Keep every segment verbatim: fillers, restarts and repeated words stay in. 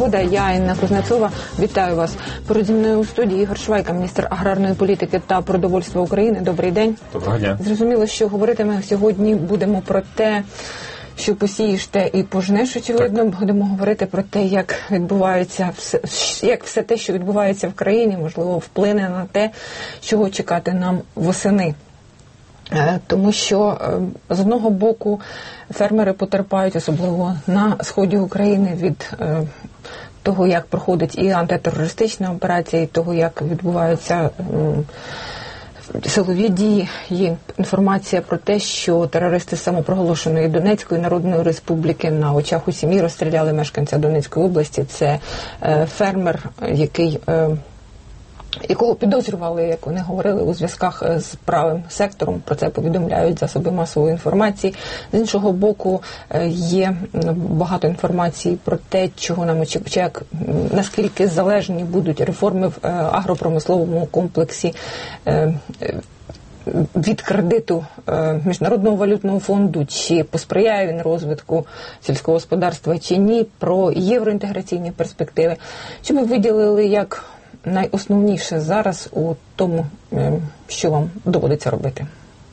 Свобода». Я, Інна Кузнецова, вітаю вас. Поряд зі мною у студії Ігор Швайка, міністр аграрної політики та продовольства України. Добрий день. Доброго дня. Зрозуміло, що говорити ми сьогодні будемо про те, що посієш, те і пожнеш, очевидно. Так. Будемо говорити про те, як відбувається все, як все те, що відбувається в країні, можливо, вплине на те, чого чекати нам восени. Тому що, з одного боку, фермери потерпають, особливо на сході України, від того, як проходить і антитерористична операція, і того, як відбуваються силові дії. Є інформація про те, що терористи самопроголошеної Донецької Народної Республіки на очах у сім'ї розстріляли мешканця Донецької області. Це фермер, який... якого підозрювали, як вони говорили, у зв'язках з правим сектором. Про це повідомляють засоби масової інформації. З іншого боку, є багато інформації про те, чого нам очікує, наскільки залежні будуть реформи в агропромисловому комплексі від кредиту Міжнародного валютного фонду, чи посприяє він розвитку сільського господарства, чи ні, про євроінтеграційні перспективи. Що ви виділили як найосновніше зараз у тому, що вам доводиться робити?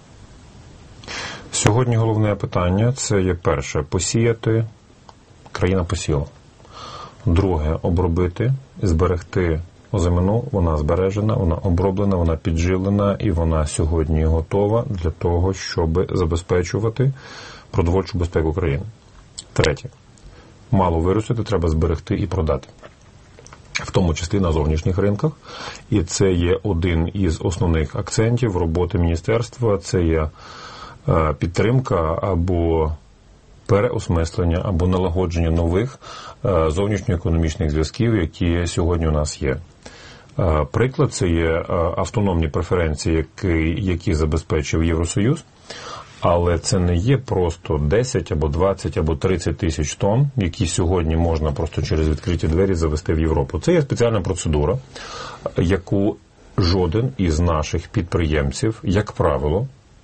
Сьогодні головне питання – це є перше – посіяти, країна посіла. Друге – обробити, зберегти озимину, вона збережена, вона оброблена, вона підживлена і вона сьогодні готова для того, щоб забезпечувати продовольчу безпеку країни. Третє – мало виростити, треба зберегти і продати. В тому числі на зовнішніх ринках. І це є один із основних акцентів роботи міністерства. Це є підтримка або переосмислення, або налагодження нових зовнішньоекономічних зв'язків, які сьогодні у нас є. Приклад – це є автономні преференції, які, які забезпечив Євросоюз. Але це не є просто десять або двадцять або тридцять тисяч тонн, які сьогодні можна просто через відкриті двері завести в Європу. Це є спеціальна процедура, яку жоден із наших підприємців, як правило,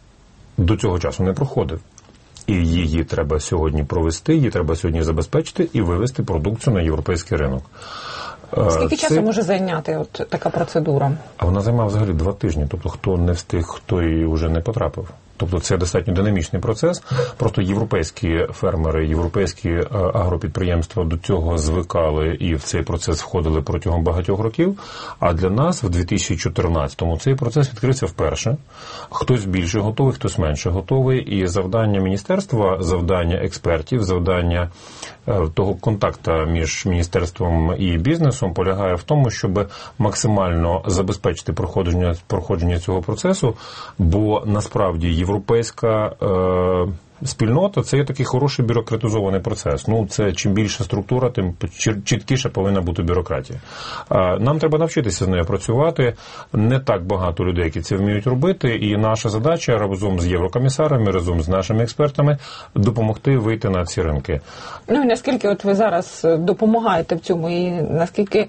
до цього часу не проходив. І її треба сьогодні провести, її треба сьогодні забезпечити і вивести продукцію на європейський ринок. Скільки це... часу може зайняти от така процедура? А вона займає взагалі два тижні. Тобто, хто не встиг, хто і вже не потрапив. Тобто це достатньо динамічний процес. Просто європейські фермери, європейські агропідприємства до цього звикали і в цей процес входили протягом багатьох років. А для нас в дві тисячі чотирнадцятому цей процес відкрився вперше. Хтось більше готовий, хтось менше готовий. І завдання міністерства, завдання експертів, завдання того контакту між міністерством і бізнесом полягає в тому, щоб максимально забезпечити проходження, проходження цього процесу, бо насправді європейська е, спільнота – це є такий хороший бюрократизований процес. Ну, це чим більша структура, тим чіткіше повинна бути бюрократія. Е, нам треба навчитися з нею працювати. Не так багато людей, які це вміють робити, і наша задача разом з єврокомісарами, разом з нашими експертами допомогти вийти на ці ринки. Ну, і наскільки от ви зараз допомагаєте в цьому, і наскільки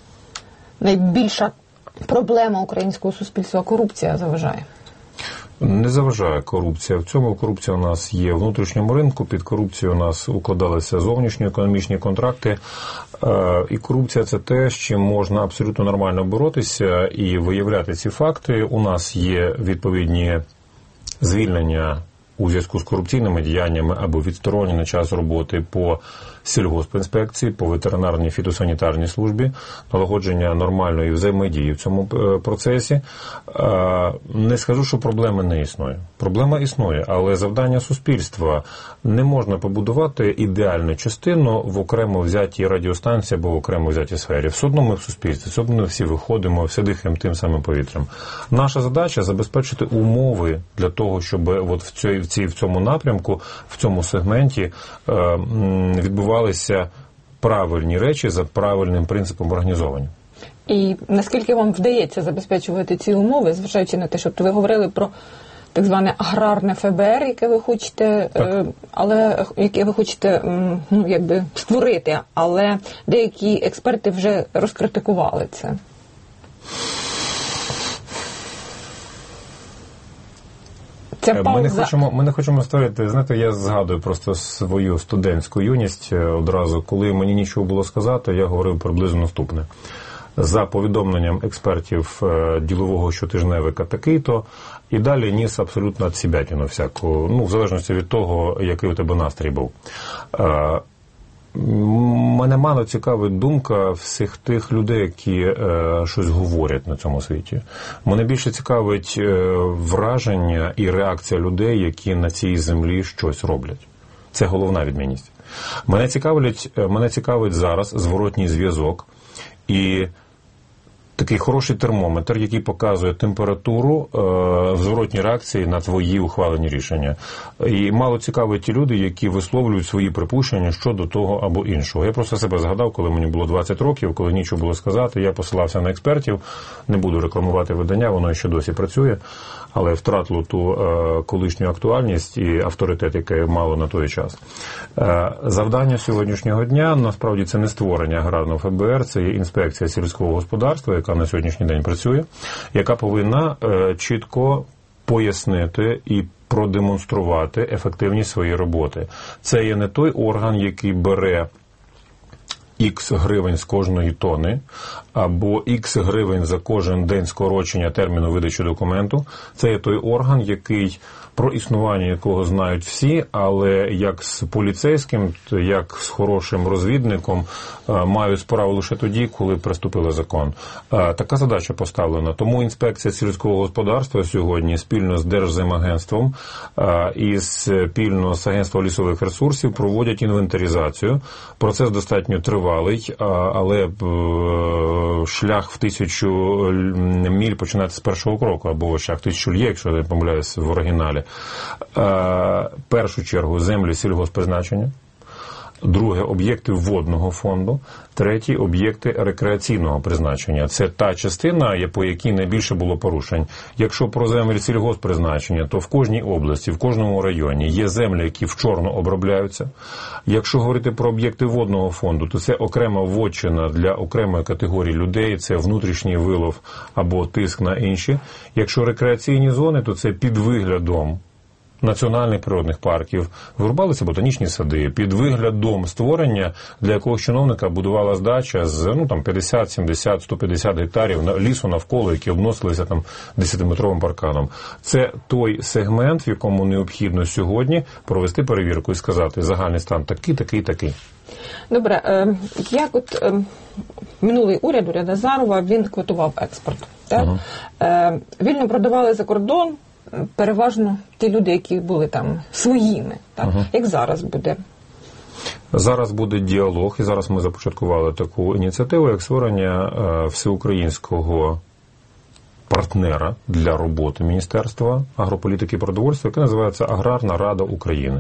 найбільша проблема українського суспільства – корупція заважає? Не заважає корупція. В цьому корупція у нас є в внутрішньому ринку, під корупцію у нас укладалися зовнішньоекономічні контракти. І корупція – це те, з чим можна абсолютно нормально боротися і виявляти ці факти. У нас є відповідні звільнення у зв'язку з корупційними діяннями або відсторонні на час роботи по сільгоспінспекції, по ветеринарній фітосанітарній службі, налагодження нормальної взаємодії в цьому процесі. Не скажу, що проблеми не існує. Проблема існує, але завдання суспільства не можна побудувати ідеальну частину в окремо взятій радіостанції або в окремо взятій сфері. Все одно ми в суспільстві, все одно ми всі виходимо, всі дихаємо тим самим повітрям. Наша задача – забезпечити умови для того, щоб от в, цій, в, цій, в цьому напрямку, в цьому сегменті відбувалося правильні речі за правильним принципом організовані. І наскільки вам вдається забезпечувати ці умови, зважаючи на те, що ви говорили про так зване аграрне ФБР, яке ви хочете, так. але яке ви хочете, ну, якби створити, але деякі експерти вже розкритикували це. Це ми пауза. не хочемо, ми не хочемо створити, знаєте, я згадую просто свою студентську юність одразу, коли мені нічого було сказати, я говорив приблизно наступне. За повідомленням експертів ділового щотижневика такий-то, і далі ніс абсолютно відсібятину всяку, ну, в залежності від того, який у тебе настрій був. Мене мало цікавить думка всіх тих людей, які е, щось говорять на цьому світі. Мене більше цікавить е, враження і реакція людей, які на цій землі щось роблять. Це головна відмінність. Мене цікавить, мене цікавить зараз зворотній зв'язок і такий хороший термометр, який показує температуру е, в зворотній реакції на твої ухвалені рішення. І мало цікавить ті люди, які висловлюють свої припущення щодо того або іншого. Я просто себе згадав, коли мені було двадцять років, коли нічого було сказати, я посилався на експертів, не буду рекламувати видання, воно ще досі працює, але втратило ту е, колишню актуальність і авторитет, який мало на той час. Е, завдання сьогоднішнього дня, насправді, це не створення аграрного еф бе ер, це є інспекція сільського господарства, яка на сьогоднішній день працює, яка повинна е, чітко пояснити і продемонструвати ефективність своєї роботи. Це є не той орган, який бере Х гривень з кожної тони, або Х гривень за кожен день скорочення терміну видачі документу. Це є той орган, який, про існування якого знають всі, але як з поліцейським, як з хорошим розвідником мають справу лише тоді, коли приступили закон. Така задача поставлена. Тому інспекція сільського господарства сьогодні спільно з Держземагентством і спільно з Агентством лісових ресурсів проводять інвентаризацію. Процес достатньо тривалий, але шлях в тисячу міль починається з першого кроку, або шлях в тисячу льє, якщо я не помиляюсь в оригіналі. В першу чергу землі сільгосппризначення, друге – об'єкти водного фонду, третє – об'єкти рекреаційного призначення. Це та частина, по якій найбільше було порушень. Якщо про землі сільгосппризначення, то в кожній області, в кожному районі є землі, які вчорно обробляються. Якщо говорити про об'єкти водного фонду, то це окрема вотчина для окремої категорії людей, це внутрішній вилов або тиск на інші. Якщо рекреаційні зони, то це під виглядом національних природних парків, вирубалися ботанічні сади, під виглядом створення, для якого чиновника будувала здача з ну, там, п'ятдесят, сімдесят, сто п'ятдесят гектарів лісу навколо, які обносилися там десятиметровим парканом. Це той сегмент, в якому необхідно сьогодні провести перевірку і сказати, загальний стан такий, такий, такий. Добре, е, як от е, минулий уряд, уряд Азарова, він квотував експорт. Так? Ага. Е, вільно продавали за кордон переважно ті люди, які були там своїми. Так? Ага. Як зараз буде? Зараз буде діалог, і зараз ми започаткували таку ініціативу, як створення е, всеукраїнського партнера для роботи Міністерства агрополітики і продовольства, яке називається Аграрна Рада України.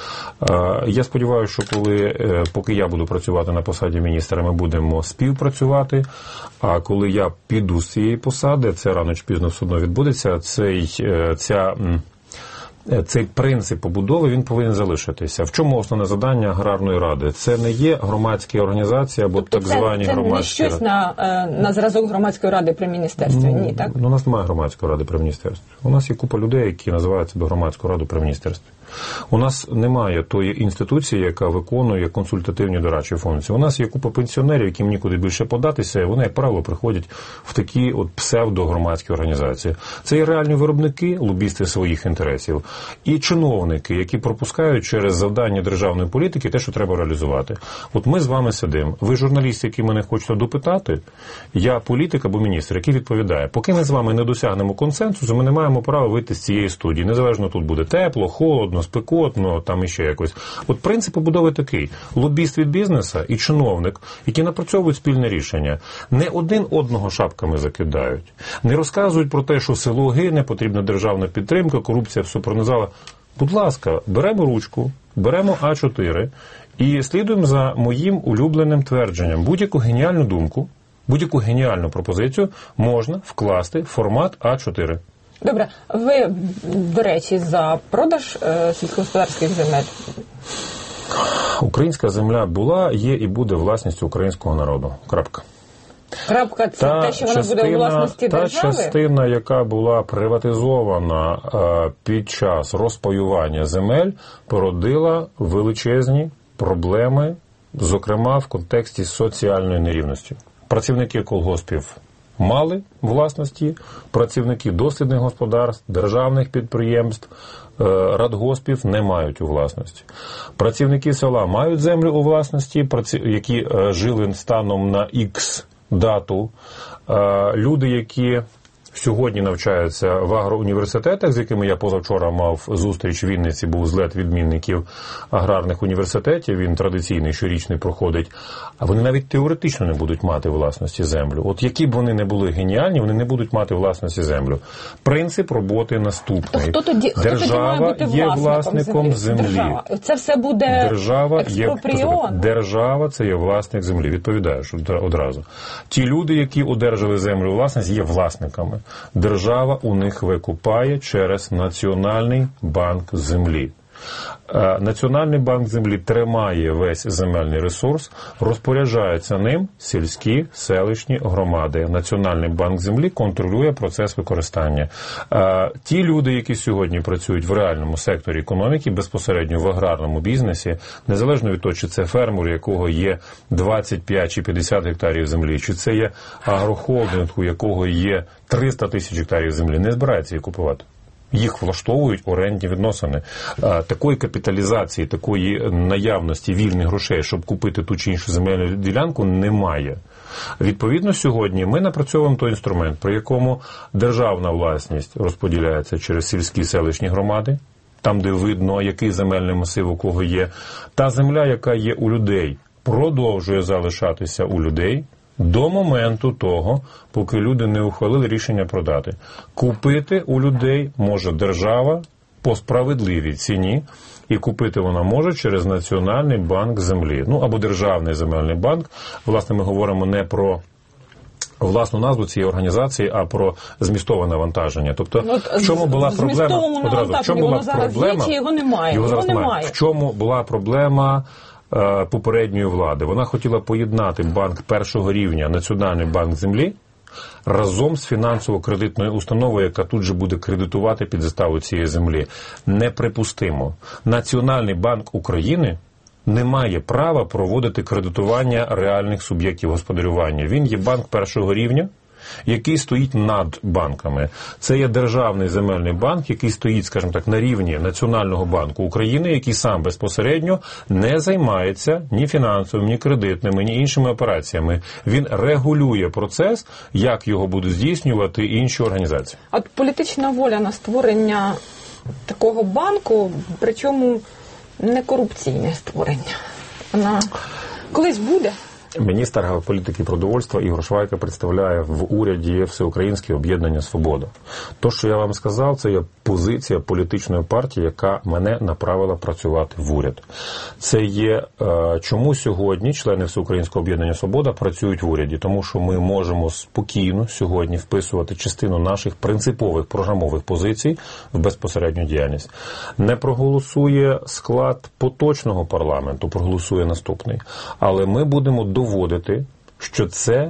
Я сподіваюся, що коли, поки я буду працювати на посаді міністра, ми будемо співпрацювати, а коли я піду з цієї посади, це рано чи пізно все одно відбудеться, цей, ця... Цей принцип побудови, він повинен залишитися. В чому основне завдання Аграрної ради? Це не є громадські організації або тобто так це, звані це громадські... Це не щось на, на зразок громадської ради при міністерстві? Ну, Ні, так? Ну, у нас немає громадської ради при міністерстві. У нас є купа людей, які називають себе громадською радою при міністерстві. У нас немає тої інституції, яка виконує консультативні дорадчі функції. У нас є купа пенсіонерів, яким нікуди більше податися, і вони, як правило, приходять в такі от псевдогромадські організації. Це є реальні виробники, лобісти своїх інтересів, і чиновники, які пропускають через завдання державної політики те, що треба реалізувати. От ми з вами сидимо. Ви журналісти, які мене хочете допитати, я політик або міністр, який відповідає. Поки ми з вами не досягнемо консенсусу, ми не маємо права вийти з цієї студії. Незалежно тут буде тепло, холодно, спекотно, там іще якось. От принцип побудови такий. Лобіст від бізнесу і чиновник, які напрацьовують спільне рішення, не один одного шапками закидають. Не розказують про те, що село гине, потрібна державна підтримка, корупція все пронизала. Будь ласка, беремо ручку, беремо а чотири і слідуємо за моїм улюбленим твердженням. Будь-яку геніальну думку, будь-яку геніальну пропозицію можна вкласти в формат а чотири. Добре, ви, до речі, за продаж е, сільськогосподарських земель? Українська земля була, є і буде власністю українського народу. Крапка. Крапка – це та те, що вона частина, буде у власності та держави? Та частина, яка була приватизована е, під час розпаювання земель, породила величезні проблеми, зокрема в контексті соціальної нерівності. Працівники колгоспів мали власності, працівники дослідних господарств, державних підприємств, радгоспів не мають у власності. Працівники села мають землю у власності, які жили станом на Х дату. Люди, які сьогодні навчаються в агроуніверситетах, з якими я позавчора мав зустріч в Вінниці, був злет відмінників аграрних університетів, він традиційний, щорічний проходить, а вони навіть теоретично не будуть мати власності землю. От які б вони не були геніальні, вони не будуть мати власності землю. Принцип роботи наступний. То хто тоді, хто Держава тоді має є бути власником землі. Держава. Це все буде Держава експропріон. Є, держава – це є власник землі. Відповідаєш одразу. Ті люди, які одержали землю у власність, є власниками. Держава у них викупає через Національний банк землі. Національний банк землі тримає весь земельний ресурс, розпоряджаються ним сільські, селищні громади. Національний банк землі контролює процес використання. Ті люди, які сьогодні працюють в реальному секторі економіки, безпосередньо в аграрному бізнесі, незалежно від того, чи це фермер, у якого є двадцять п'ять чи п'ятдесят гектарів землі, чи це є агрохолдинг, у якого є триста тисяч гектарів землі, не збирається її купувати. Їх влаштовують орендні відносини. Такої капіталізації, такої наявності вільних грошей, щоб купити ту чи іншу земельну ділянку, немає. Відповідно, сьогодні ми напрацьовуємо той інструмент, при якому державна власність розподіляється через сільські селищні громади, там, де видно, який земельний масив у кого є. Та земля, яка є у людей, продовжує залишатися у людей, до моменту того, поки люди не ухвалили рішення продати. Купити у людей може держава по справедливій ціні, і купити вона може через Національний банк землі. Ну, або Державний земельний банк. Власне, ми говоримо не про власну назву цієї організації, а про змістове навантаження. Тобто, От, в чому була проблема? Одразу, в чому була проблема? Його немає. Його зараз його немає. немає. В чому була проблема попередньої влади? Вона хотіла поєднати банк першого рівня, Національний банк землі, разом з фінансово-кредитною установою, яка тут же буде кредитувати під заставу цієї землі. Неприпустимо. Національний банк України не має права проводити кредитування реальних суб'єктів господарювання. Він є банк першого рівня, який стоїть над банками. Це є Державний земельний банк, який стоїть, скажімо так, на рівні Національного банку України, який сам безпосередньо не займається ні фінансовими, ні кредитними, ні іншими операціями. Він регулює процес, як його будуть здійснювати інші організації. От політична воля на створення такого банку, причому не корупційне створення, вона колись буде? Міністр політики і продовольства Ігор Швайка представляє в уряді Всеукраїнське об'єднання «Свобода». То, що я вам сказав, це є позиція політичної партії, яка мене направила працювати в уряд. Це є, е, чому сьогодні члени Всеукраїнського об'єднання «Свобода» працюють в уряді. Тому що ми можемо спокійно сьогодні вписувати частину наших принципових програмових позицій в безпосередню діяльність. Не проголосує склад поточного парламенту, проголосує наступний. Але ми будемо до доводити, що це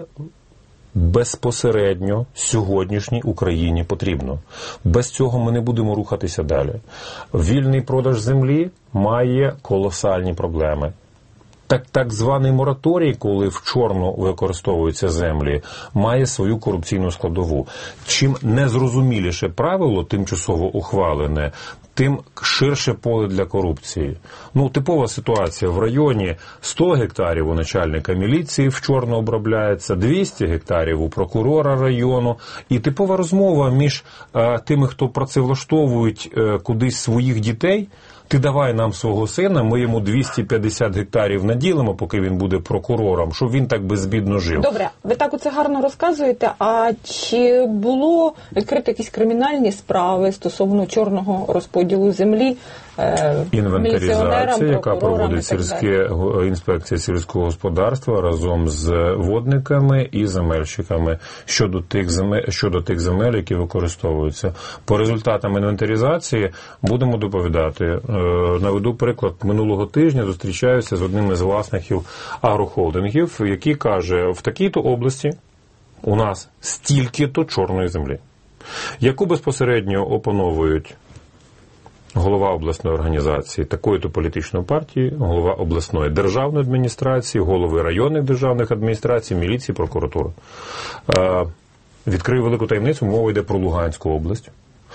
безпосередньо сьогоднішній Україні потрібно. Без цього ми не будемо рухатися далі. Вільний продаж землі має колосальні проблеми. Так, так званий мораторій, коли в чорну використовуються землі, має свою корупційну складову. Чим незрозуміліше правило, тимчасово ухвалене, тим ширше поле для корупції. Ну, типова ситуація. В районі сто гектарів у начальника міліції в чорно обробляється, двісті гектарів у прокурора району. І типова розмова між а, тими, хто працевлаштовують а, кудись своїх дітей. Ти давай нам свого сина, ми йому двісті п'ятдесят гектарів наділимо, поки він буде прокурором, щоб він так безбідно жив. Добре, ви так оце гарно розказуєте, а чи було відкрито якісь кримінальні справи стосовно чорного розподілу землі е, інвентаризація, яка проводить сільське інспекція сільського господарства разом з водниками і земельщиками щодо тих земель, щодо тих земель, які використовуються. По результатам інвентаризації будемо доповідати. Наведу приклад. Минулого тижня зустрічаюся з одним із власників агрохолдингів, який каже, в такій-то області у нас стільки-то чорної землі, яку безпосередньо опановують голова обласної організації такої-то політичної партії, голова обласної державної адміністрації, голови районних державних адміністрацій, міліції, прокуратури. Е, відкрию велику таємницю, мова йде про Луганську область.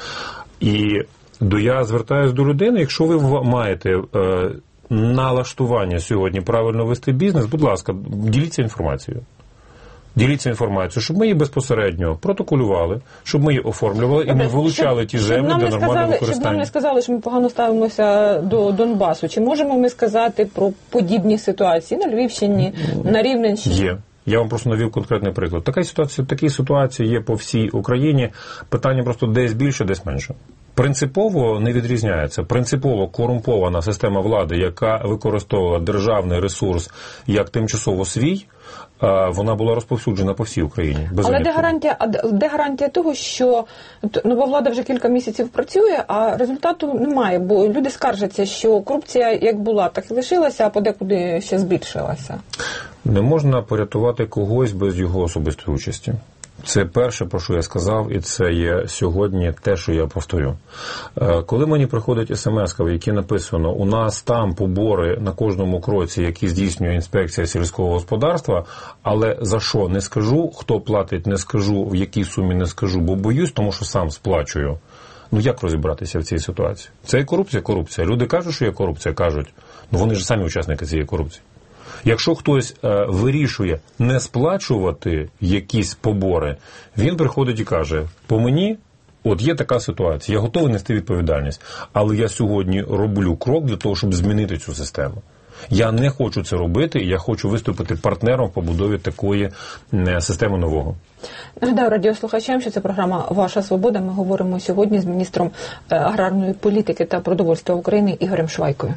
І до я звертаюся до людини, якщо ви маєте е, налаштування сьогодні правильно вести бізнес, будь ласка, діліться інформацією. Діліться інформацією, щоб ми її безпосередньо протоколювали, щоб ми її оформлювали і ми вилучали ті землі для нормального сказали, використання. Щоб нам не сказали, що ми погано ставимося до Донбасу. Чи можемо ми сказати про подібні ситуації на Львівщині, на Рівненщині? Є. Я вам просто навів конкретний приклад. Така ситуація, такі ситуації є по всій Україні. Питання просто десь більше, десь менше. Принципово не відрізняється. Принципово корумпована система влади, яка використовувала державний ресурс як тимчасово свій, вона була розповсюджена по всій Україні. Без Але де гарантія, де гарантія того, що нова влада вже кілька місяців працює, а результату немає? Бо люди скаржаться, що корупція як була, так і лишилася, а подекуди ще збільшилася. Не можна порятувати когось без його особистої участі. Це перше, про що я сказав, і це є сьогодні те, що я повторю. Коли мені приходить смс-ка, в якій написано, у нас там побори на кожному кроці, які здійснює інспекція сільського господарства, але за що не скажу, хто платить не скажу, в якій сумі не скажу, бо боюсь, тому що сам сплачую. Ну як розібратися в цій ситуації? Це є корупція, корупція. Люди кажуть, що є корупція, кажуть, ну вони ж самі учасники цієї корупції. Якщо хтось е, вирішує не сплачувати якісь побори, він приходить і каже, по мені, от є така ситуація, я готовий нести відповідальність, але я сьогодні роблю крок для того, щоб змінити цю систему. Я не хочу це робити, я хочу виступити партнером в побудові такої е, системи нового. Нагадаю радіослухачам, що це програма «Ваша свобода». Ми говоримо сьогодні з міністром аграрної політики та продовольства України Ігорем Швайкою.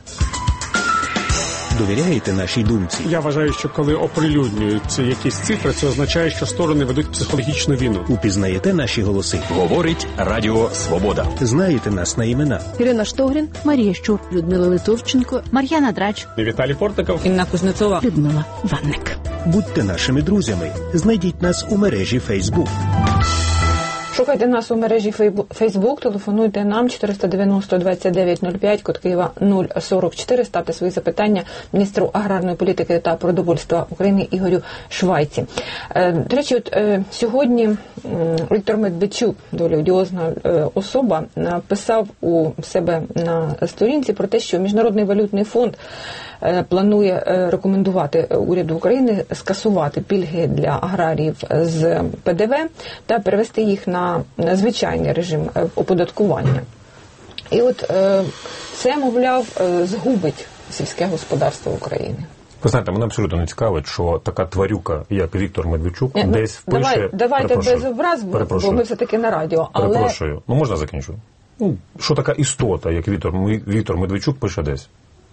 Довіряєте нашій думці? Я вважаю, що коли оприлюднюються якісь цифри, це означає, що сторони ведуть психологічну війну. Упізнаєте наші голоси? Говорить Радіо Свобода. Знаєте нас на імена? Ірина Штогрін, Марія Щур, Людмила Литовченко, Мар'яна Драч, Віталій Портников, Інна Кузнецова, Людмила Ванник. Будьте нашими друзями. Знайдіть нас у мережі Facebook. Шукайте нас у мережі Facebook, телефонуйте нам чотириста дев'яносто двадцять дев'ять нуль п'ять, код Києва нуль сорок чотири, ставте свої запитання міністру аграрної політики та продовольства України Ігорю Швайці. До речі, от сьогодні Віктор Медведчук, доволі одіозна особа, написав у себе на сторінці про те, що Міжнародний валютний фонд планує рекомендувати уряду України скасувати пільги для аграріїв з Пе Де Ве та перевести їх на звичайний режим оподаткування. І от це, мовляв, згубить сільське господарство України. Ви знаєте, мене абсолютно не цікавить, що така тварюка, як Віктор Медведчук, не, десь впише... Давай, давайте без образ, бо ми все-таки на радіо. Але... Перепрошую. Ну, можна закінчу? Ну, що така істота, як Віктор, Віктор Медведчук пише десь?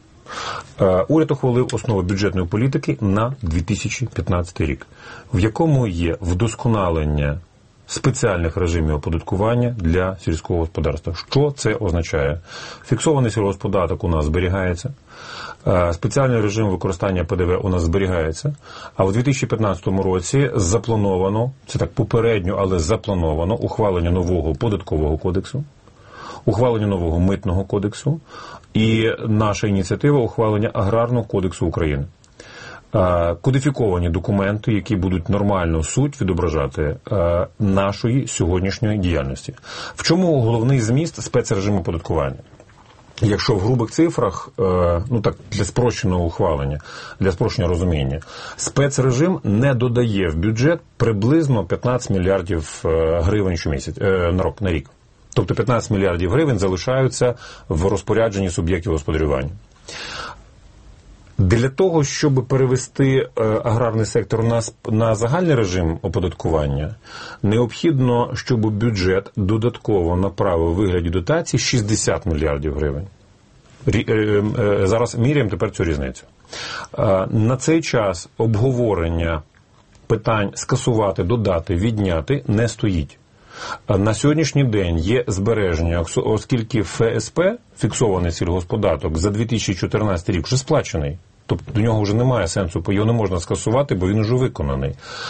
Уряд ухвалив основи бюджетної політики на дві тисячі п'ятнадцятий рік, в якому є вдосконалення спеціальних режимів оподаткування для сільського господарства. Що це означає? Фіксований сільгосподаток у нас зберігається, спеціальний режим використання Пе Де Ве у нас зберігається, а в дві тисячі п'ятнадцятому році заплановано, це так попередньо, але заплановано ухвалення нового податкового кодексу, ухвалення нового митного кодексу і наша ініціатива ухвалення Аграрного кодексу України. Кодифіковані документи, які будуть нормальну суть відображати нашої сьогоднішньої діяльності. В чому головний зміст спецрежиму оподаткування? Якщо в грубих цифрах, ну так, для спрощеного ухвалення, для спрощення розуміння, спецрежим не додає в бюджет приблизно п'ятнадцять мільярдів гривень щомісяць, на рік, на рік. Тобто п'ятнадцять мільярдів гривень залишаються в розпорядженні суб'єктів господарювання. Для того, щоб перевести аграрний сектор на, на загальний режим оподаткування, необхідно, щоб бюджет додатково направив у вигляді дотацій шістдесят мільярдів гривень. Зараз міряємо тепер цю різницю. На цей час обговорення питань скасувати, додати, відняти не стоїть. На сьогоднішній день є збереження, оскільки Ф С П, фіксований сільгосподаток, за дві тисячі чотирнадцятий рік вже сплачений. Тобто до нього вже немає сенсу, його не можна скасувати, бо він вже виконаний.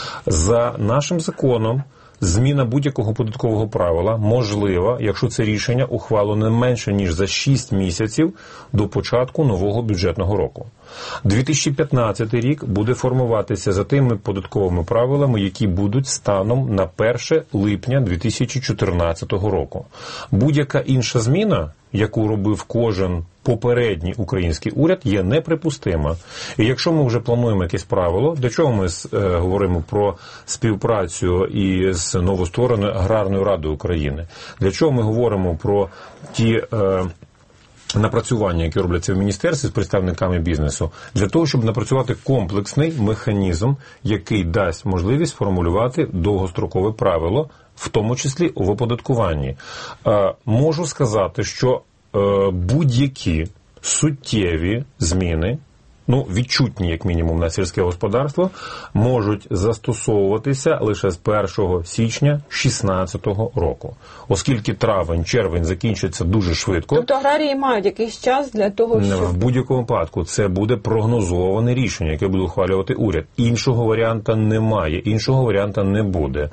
За нашим законом, зміна будь-якого податкового правила можлива, якщо це рішення ухвалено не менше, ніж за шість місяців до початку нового бюджетного року. дві тисячі п'ятнадцятий рік буде формуватися за тими податковими правилами, які будуть станом на перше липня дві тисячі чотирнадцятого року. Будь-яка інша зміна, яку робив кожен попередній український уряд, є неприпустима. І якщо ми вже плануємо якесь правило, для чого ми е, говоримо про співпрацю із новоствореною Аграрною радою України? Для чого ми говоримо про ті е, напрацювання, які робляться в міністерстві з представниками бізнесу? Для того, щоб напрацювати комплексний механізм, який дасть можливість формулювати довгострокове правило, в тому числі в оподаткуванні. Е, можу сказати, що е, будь-які суттєві зміни, ну, відчутні, як мінімум, на сільське господарство, можуть застосовуватися лише з першого січня шістнадцятого року. Оскільки травень, червень закінчиться дуже швидко. Тобто аграрії мають якийсь час для того, щоб... В будь-якому випадку це буде прогнозоване рішення, яке буде ухвалювати уряд. Іншого варіанта немає, іншого варіанта не буде.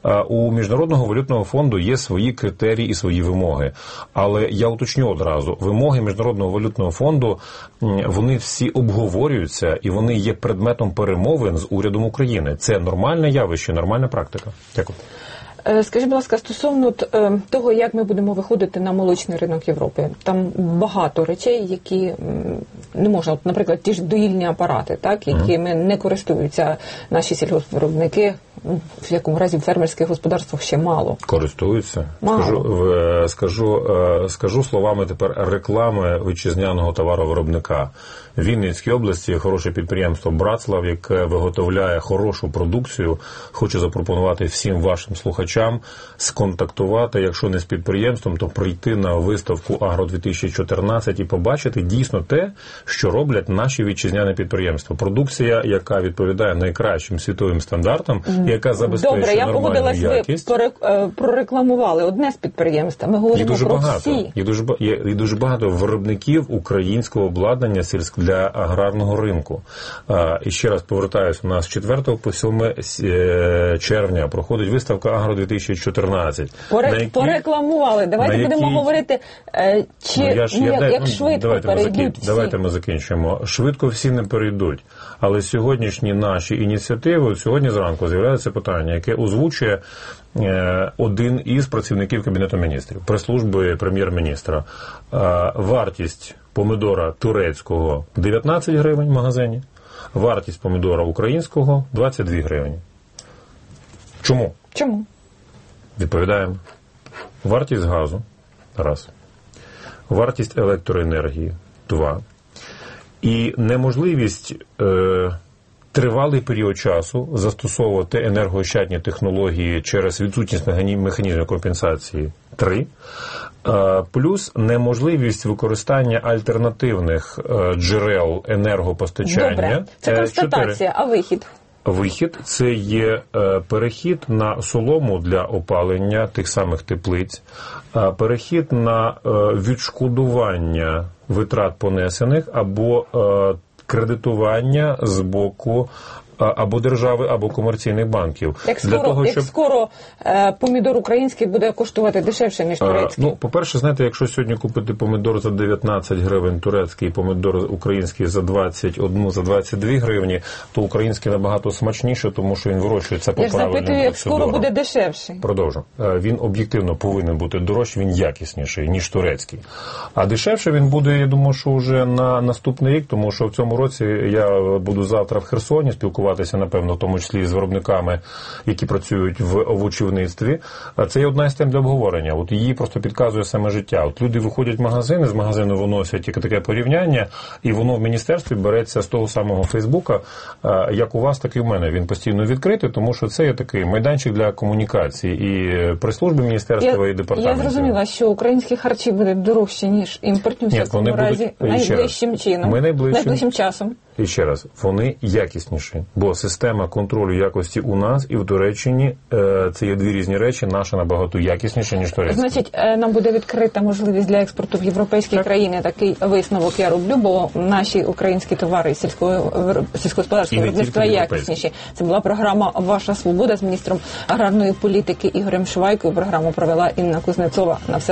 У Міжнародного валютного фонду є свої критерії і свої вимоги. Але я уточню одразу, вимоги Міжнародного валютного фонду, вони всі обговорюються. Обговорюються, і вони є предметом перемовин з урядом України. Це нормальне явище, нормальна практика. Дякую. Скажіть, будь ласка, стосовно того, як ми будемо виходити на молочний ринок Європи. Там багато речей, які не можна, от, наприклад, ті ж доїльні апарати, так, якими не користуються наші сільгоспвиробники, в якому разі в фермерських господарствах ще мало. Користуються. Мало. Скажу, скажу, скажу словами тепер реклами вітчизняного товаровиробника. В Вінницькій області є хороше підприємство «Братслав», яке виготовляє хорошу продукцію. Хочу запропонувати всім вашим слухачам сконтактувати, якщо не з підприємством, то прийти на виставку «Агро дві тисячі чотирнадцять» і побачити дійсно те, що роблять наші вітчизняні підприємства. Продукція, яка відповідає найкращим світовим стандартам, яка забезпечує Добре, я нормальну погодилась, якість. Ви прорекламували одне з підприємств, ми говоримо дуже про багато. всі. Є дуже, є, є дуже багато виробників українського обладнання сільського для аграрного ринку. А, і ще раз повертаюся, у нас з четвертого по сьоме червня проходить виставка «Агро дві тисячі чотирнадцять». Поре, які, порекламували. Давайте будемо які... говорити, е, чи, ну, ж, ну, як, дай, як швидко давайте перейдуть ми, всі. давайте ми закінчимо. Швидко всі не перейдуть. Але сьогоднішні наші ініціативи, сьогодні зранку з'являється питання, яке озвучує е, один із працівників Кабінету міністрів, прес-служби прем'єр-міністра. Е, вартість помидора турецького дев'ятнадцять гривень в магазині, вартість помидора українського двадцять дві гривні. Чому? Чому? Відповідаємо. Вартість газу – раз. Вартість електроенергії – два. І неможливість е, тривалий період часу застосовувати енергоощадні технології через відсутність механізмів компенсації – три. Е, плюс неможливість використання альтернативних е, джерел енергопостачання. Добре, це констатація, а вихід? Вихід – це є е, перехід на солому для опалення тих самих теплиць, е, перехід на е, відшкодування витрат понесених або е, кредитування з боку або держави, або комерційних банків. Як скоро, Для того, щоб... як скоро е, помідор український буде коштувати дешевше, ніж турецький? Е, ну, по-перше, знаєте, якщо сьогодні купити помідор за дев'ятнадцять гривень, турецький, помідор український за двадцять один, за двадцять дві гривні, то український набагато смачніше, тому що він вирощується по правильному процедурам. Я ж запитую, як скоро буде дешевший? Продовжу. Е, він об'єктивно повинен бути дорожчий, він якісніший, ніж турецький. А дешевше він буде, я думаю, що вже на наступний рік, тому що в цьому році я буду завтра в Херсоні спілкуватися, напевно, в тому числі з виробниками, які працюють в овочівництві. Це є одна із тем для обговорення. От її просто підказує саме життя. От люди виходять в магазини, з магазину виносять тільки таке порівняння, і воно в міністерстві береться з того самого Фейсбука, як у вас, так і в мене. Він постійно відкритий, тому що це є такий майданчик для комунікації і прес-служби міністерства, я, і департаментів. Я зрозуміла, що українські харчі будуть дорожчі, ніж імпортні в цьому разі найближчим чином, ми найближчим, найближчим часом. І ще раз, вони якісніші, бо система контролю якості у нас і в Туреччині е, це є дві різні речі, наша набагато якісніша, ніж турецька. Значить, е, нам буде відкрита можливість для експорту в європейські так. країни. Такий висновок я роблю, бо наші українські товари сільського сільськогосподарського виробництва якісніші. Це була програма «Ваша свобода» з міністром аграрної політики Ігорем Швайкою. Програму провела Інна Кузнецова. На все